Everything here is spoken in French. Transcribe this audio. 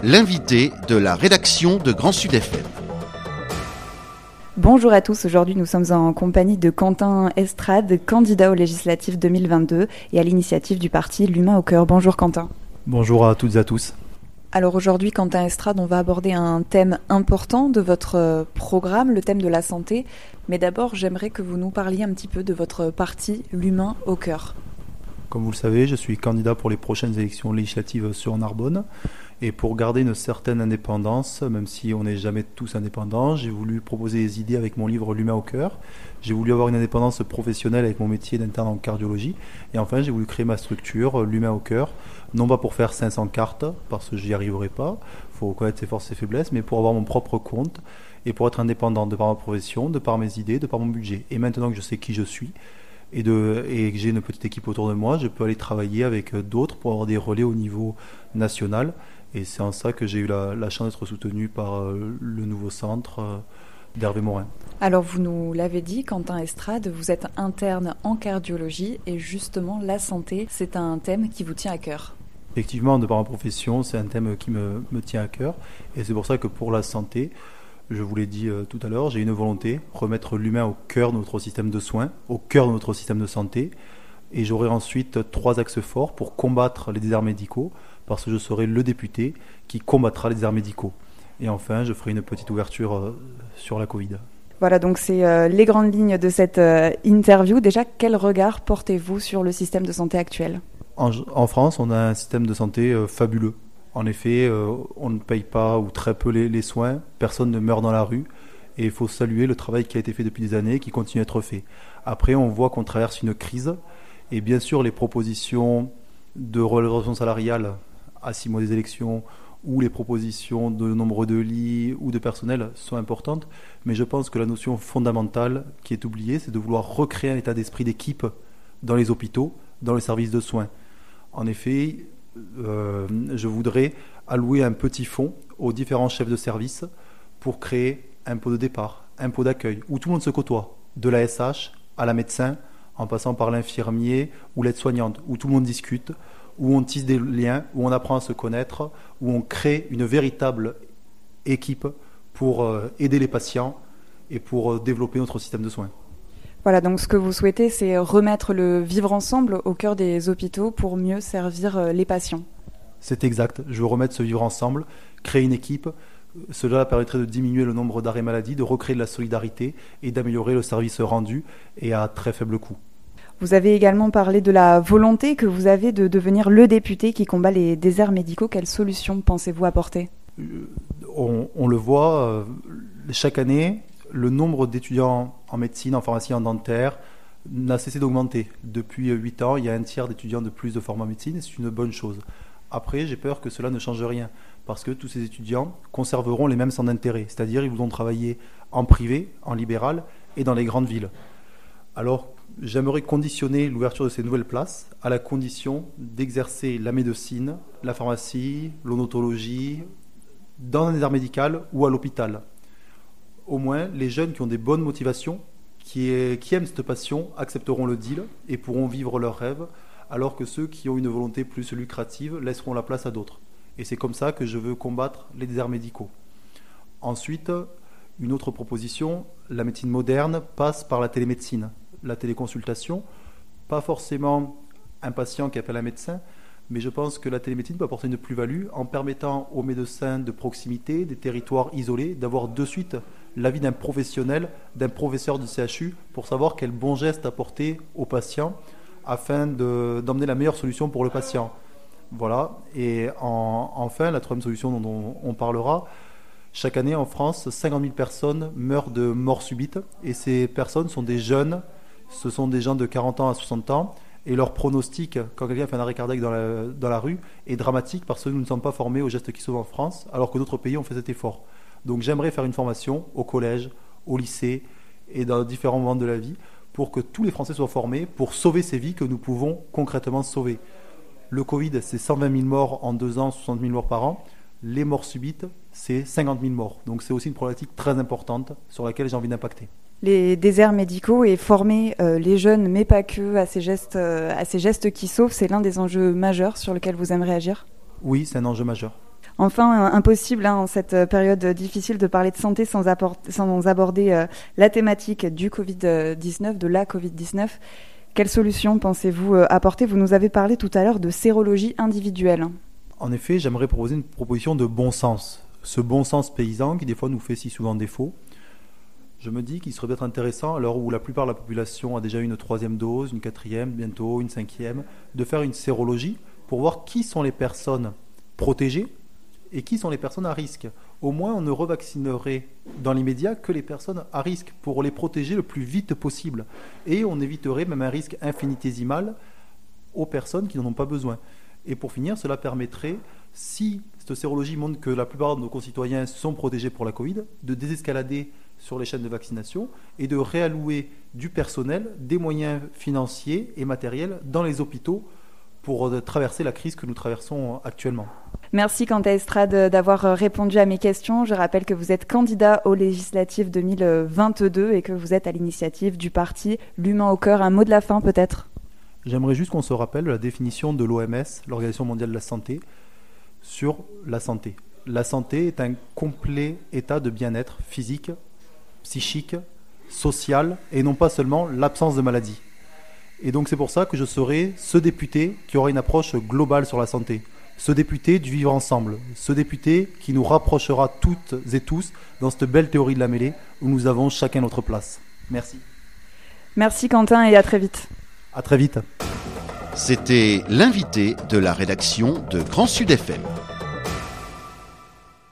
l'invité de la rédaction de Grand Sud FM. Bonjour à tous, aujourd'hui nous sommes en compagnie de Quentin Estrade, candidat aux législatives 2022 et à l'initiative du parti L'Humain au cœur. Bonjour Quentin. Bonjour à toutes et à tous. Alors aujourd'hui, Quentin Estrade, on va aborder un thème important de votre programme, le thème de la santé. Mais d'abord, j'aimerais que vous nous parliez un petit peu de votre parti L'Humain au cœur. Comme vous le savez, je suis candidat pour les prochaines élections législatives sur Narbonne. Et pour garder une certaine indépendance, même si on n'est jamais tous indépendants, j'ai voulu proposer des idées avec mon livre L'Humain au cœur. J'ai voulu avoir une indépendance professionnelle avec mon métier d'interne en cardiologie. Et enfin, j'ai voulu créer ma structure, L'Humain au cœur, non pas pour faire 500 cartes, parce que j'y arriverai pas, il faut connaître ses forces et ses faiblesses, mais pour avoir mon propre compte et pour être indépendant de par ma profession, de par mes idées, de par mon budget. Et maintenant que je sais qui je suis, et que j'ai une petite équipe autour de moi, je peux aller travailler avec d'autres pour avoir des relais au niveau national. Et c'est en ça que j'ai eu la chance d'être soutenu par le nouveau centre d'Hervé Morin. Alors vous nous l'avez dit, Quentin Estrade, vous êtes interne en cardiologie et justement la santé, c'est un thème qui vous tient à cœur. Effectivement, de par ma profession, c'est un thème qui me tient à cœur. Et c'est pour ça que pour la santé, je vous l'ai dit tout à l'heure, j'ai une volonté, remettre l'humain au cœur de notre système de soins, au cœur de notre système de santé. Et j'aurai ensuite 3 axes forts pour combattre les déserts médicaux, parce que je serai le député qui combattra les déserts médicaux. Et enfin, je ferai une petite ouverture sur la Covid. Voilà, donc c'est les grandes lignes de cette interview. Déjà, quel regard portez-vous sur le système de santé actuel ? En France, on a un système de santé fabuleux. En effet, on ne paye pas ou très peu les soins, personne ne meurt dans la rue. Et il faut saluer le travail qui a été fait depuis des années et qui continue à être fait. Après, on voit qu'on traverse une crise. Et bien sûr, les propositions de revalorisation salariale à 6 mois des élections ou les propositions de nombre de lits ou de personnel sont importantes. Mais je pense que la notion fondamentale qui est oubliée, c'est de vouloir recréer un état d'esprit d'équipe dans les hôpitaux, dans les services de soins. En effet, je voudrais allouer un petit fonds aux différents chefs de service pour créer un pot de départ, un pot d'accueil, où tout le monde se côtoie, de la SH à la médecin, en passant par l'infirmier ou l'aide-soignante, où tout le monde discute, où on tisse des liens, où on apprend à se connaître, où on crée une véritable équipe pour aider les patients et pour développer notre système de soins. Voilà, donc ce que vous souhaitez, c'est remettre le vivre ensemble au cœur des hôpitaux pour mieux servir les patients. C'est exact, je veux remettre ce vivre ensemble, créer une équipe. Cela permettrait de diminuer le nombre d'arrêts maladie, de recréer de la solidarité et d'améliorer le service rendu et à très faible coût. Vous avez également parlé de la volonté que vous avez de devenir le député qui combat les déserts médicaux. Quelles solutions pensez-vous apporter ? On le voit, chaque année, le nombre d'étudiants en médecine, en pharmacie, en dentaire n'a cessé d'augmenter. Depuis 8 ans, il y a un tiers d'étudiants de plus de formation en médecine et c'est une bonne chose. Après, j'ai peur que cela ne change rien parce que tous ces étudiants conserveront les mêmes centres d'intérêt, c'est-à-dire ils voudront travailler en privé, en libéral et dans les grandes villes. Alors, j'aimerais conditionner l'ouverture de ces nouvelles places à la condition d'exercer la médecine, la pharmacie, l'odontologie, dans un désert médical ou à l'hôpital. Au moins, les jeunes qui ont des bonnes motivations, qui aiment cette passion, accepteront le deal et pourront vivre leurs rêves, alors que ceux qui ont une volonté plus lucrative laisseront la place à d'autres. Et c'est comme ça que je veux combattre les déserts médicaux. Ensuite, une autre proposition, la médecine moderne passe par la télémédecine, la téléconsultation. Pas forcément un patient qui appelle un médecin, mais je pense que la télémédecine peut apporter une plus-value en permettant aux médecins de proximité, des territoires isolés, d'avoir de suite l'avis d'un professionnel, d'un professeur du CHU, pour savoir quel bon geste apporter aux patients afin d'emmener la meilleure solution pour le patient. Voilà. Et enfin, la troisième solution dont on parlera, chaque année en France, 50 000 personnes meurent de mort subite. Et ces personnes sont des jeunes, ce sont des gens de 40 ans à 60 ans. Et leur pronostic, quand quelqu'un fait un arrêt cardiaque dans la rue, est dramatique parce que nous ne sommes pas formés aux gestes qui sauvent en France, alors que d'autres pays ont fait cet effort. Donc j'aimerais faire une formation au collège, au lycée et dans différents moments de la vie pour que tous les Français soient formés pour sauver ces vies que nous pouvons concrètement sauver. Le Covid, c'est 120 000 morts en 2 ans, 60 000 morts par an. Les morts subites, c'est 50 000 morts. Donc c'est aussi une problématique très importante sur laquelle j'ai envie d'impacter. Les déserts médicaux et former les jeunes, mais pas que, à ces gestes qui sauvent, c'est l'un des enjeux majeurs sur lesquels vous aimeriez agir ? Oui, c'est un enjeu majeur. Enfin, impossible en cette période difficile de parler de santé sans aborder la thématique du Covid-19, de la Covid-19. Quelle solution pensez-vous apporter ? Vous nous avez parlé tout à l'heure de sérologie individuelle. En effet, j'aimerais proposer une proposition de bon sens. Ce bon sens paysan qui des fois nous fait si souvent défaut. Je me dis qu'il serait peut-être intéressant, à l'heure où la plupart de la population a déjà eu une 3e dose, une 4e, bientôt une 5e, de faire une sérologie pour voir qui sont les personnes protégées et qui sont les personnes à risque. Au moins, on ne revaccinerait dans l'immédiat que les personnes à risque pour les protéger le plus vite possible. Et on éviterait même un risque infinitésimal aux personnes qui n'en ont pas besoin. Et pour finir, cela permettrait, si cette sérologie montre que la plupart de nos concitoyens sont protégés pour la Covid, de désescalader sur les chaînes de vaccination et de réallouer du personnel, des moyens financiers et matériels dans les hôpitaux pour traverser la crise que nous traversons actuellement. Merci Quentin Estrade d'avoir répondu à mes questions. Je rappelle que vous êtes candidat aux législatives 2022 et que vous êtes à l'initiative du parti L'Humain au cœur. Un mot de la fin peut-être ? J'aimerais juste qu'on se rappelle la définition de l'OMS, l'Organisation mondiale de la santé, sur la santé. La santé est un complet état de bien-être physique, psychique, social et non pas seulement l'absence de maladie. Et donc c'est pour ça que je serai ce député qui aura une approche globale sur la santé, ce député du vivre ensemble, ce député qui nous rapprochera toutes et tous dans cette belle théorie de la mêlée où nous avons chacun notre place. Merci. Merci Quentin et à très vite. À très vite. C'était l'invité de la rédaction de Grand Sud FM.